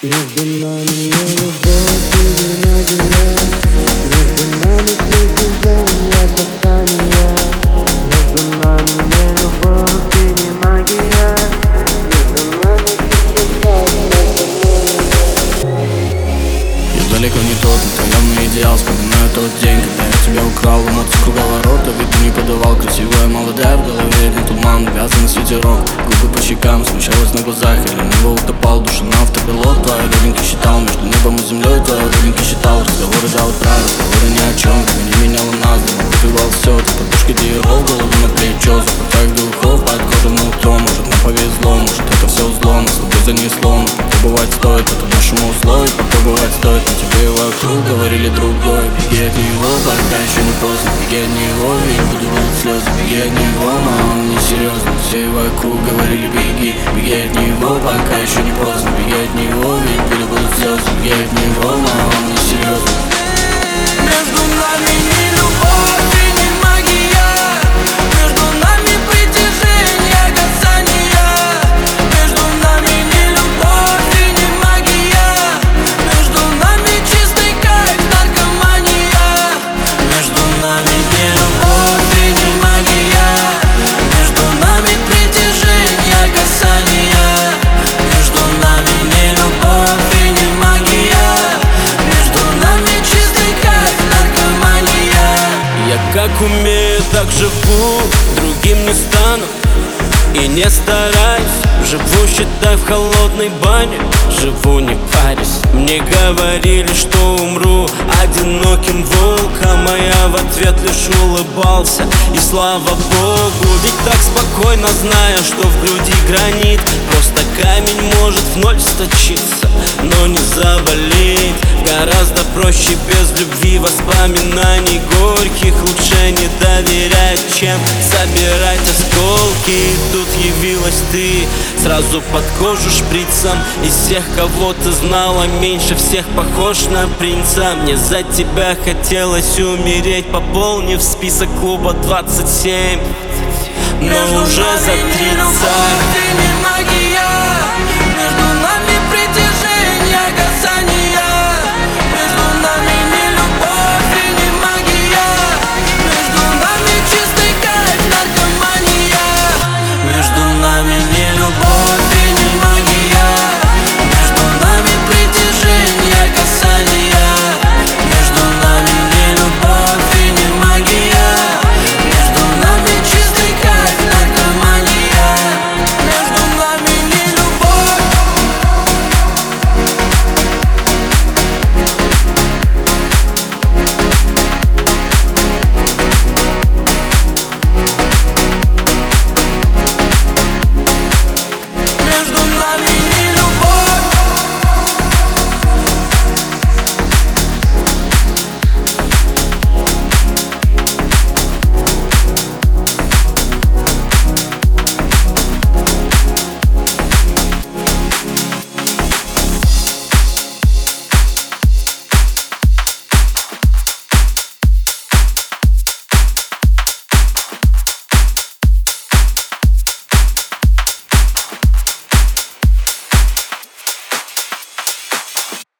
Между нами не любовь или магия, между нами притяжение, касание. Между нами не любовь или магия, между нами притяжение, касание. Я далеко не тот, отдаленный идеал. Вспоминаю тот день, когда я тебя украл. Эмоции круговорота, виду не подавал. Красивая молодая, в голове один туман, вязаный ветерок. Губы по щекам, смущалась на глазах. Я лениво утопал, душа на автопилот. Твои родинки считал, между небом и землей. Твои родинки считал, разговоры до утра, разговоры ни о чем. Когда не меняла нас, дома выпивал все. Ты подушки диерол, голову на плечо. Запах твоих духов, подходим на утро. Может нам повезло, может это все зло. Нас тобой занесло, но попробовать стоит. Это нашему условию, попробовать стоит. На тебе вокруг говорили другое. Беги от него, пока еще не поздно. Беги от него, ведь буду будут слезы. Беги от него, но он не серьезно. Все вокруг говорили беги. Беги от него, пока еще не поздно. Беги от него, ведь буду будут слезы. Беги от него, но он не серьезно. Между нами не любовь и не магия, между нами притяжение, касание. Между нами не любовь и не магия, между нами чистый кайф, наркомания. Между нами не любовь и не магия, между нами притяжение, касание. Между нами не любовь и не магия, между нами чистый кайф, наркомания. Я как умею, так живу, другим не стану и не стараюсь. Живу, считай, в холодной бане, живу, не парюсь. Мне говорили, что умру одиноким волком, а я в ответ лишь улыбался. И слава Богу, ведь так спокойно, зная, что в груди гранит. Просто камень может в ноль сточиться, но не заболеть. Гораздо проще без любви, воспоминаний горьких. Лучше не доверять, чем собирать осколки. И тут явилась ты, сразу под кожу шприцем. Из всех, кого ты знала, меньше всех похож на принца. Мне за тебя хотелось умереть, пополнив список клуба 27, но уже за 30. Между нами не любовь и не магия,